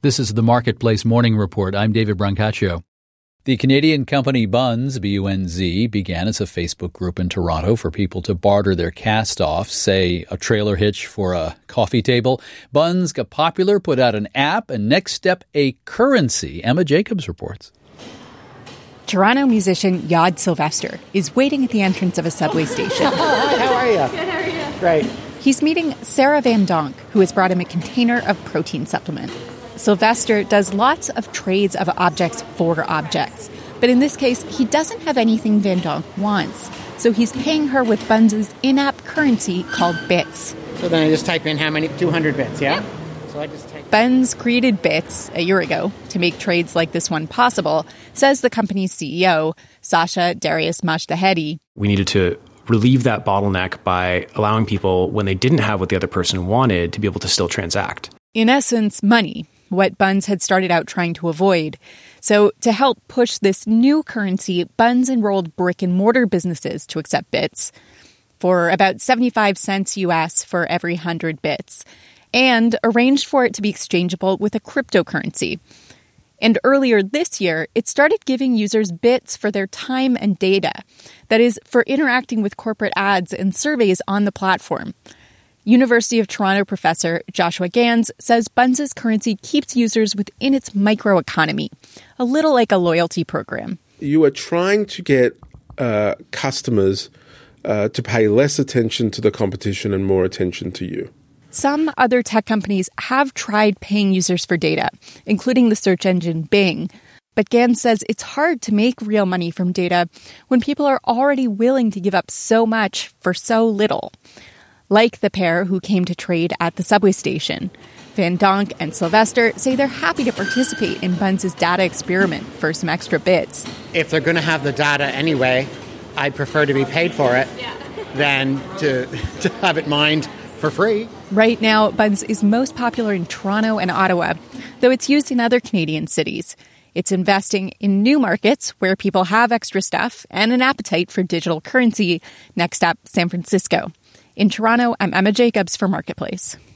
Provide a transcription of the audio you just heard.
This is the Marketplace Morning Report. I'm David Brancaccio. The Canadian company Bunz, B-U-N-Z, began as a Facebook group in Toronto for people to barter their cast-offs, say a trailer hitch for a coffee table. Bunz got popular, put out an app, and next step, a currency. Emma Jacobs reports. Toronto musician Yod Sylvester is waiting at the entrance of a subway station. Hi, how are you? Good, how are you? Great. He's meeting Sarah Van Donk, who has brought him a container of protein supplement. Sylvester does lots of trades of objects for objects. But in this case, he doesn't have anything Van Donk wants. So he's paying her with Bunz's in-app currency called bits. So then I just type in how many? 200 bits, yeah? So I just type... Bunz created bits a year ago to make trades like this one possible, says the company's CEO, Sasha Darius Majtahedi. We needed to relieve that bottleneck by allowing people, when they didn't have what the other person wanted, to be able to still transact. In essence, money, what Bunz had started out trying to avoid. So to help push this new currency, Bunz enrolled brick-and-mortar businesses to accept bits for about 75 cents US for every 100 bits, and arranged for it to be exchangeable with a cryptocurrency. And earlier this year, it started giving users bits for their time and data. That is, for interacting with corporate ads and surveys on the platform. University of Toronto professor Joshua Gans says Bunz's currency keeps users within its microeconomy, a little like a loyalty program. You are trying to get customers to pay less attention to the competition and more attention to you. Some other tech companies have tried paying users for data, including the search engine Bing. But Gans says it's hard to make real money from data when people are already willing to give up so much for so little. Like the pair who came to trade at the subway station. Van Donk and Sylvester say they're happy to participate in Bunz's data experiment for some extra bits. If they're going to have the data anyway, I'd prefer to be paid for it than to have it mined for free. Right now, Bunz is most popular in Toronto and Ottawa, though it's used in other Canadian cities. It's investing in new markets where people have extra stuff and an appetite for digital currency. Next up, San Francisco. In Toronto, I'm Emma Jacobs for Marketplace.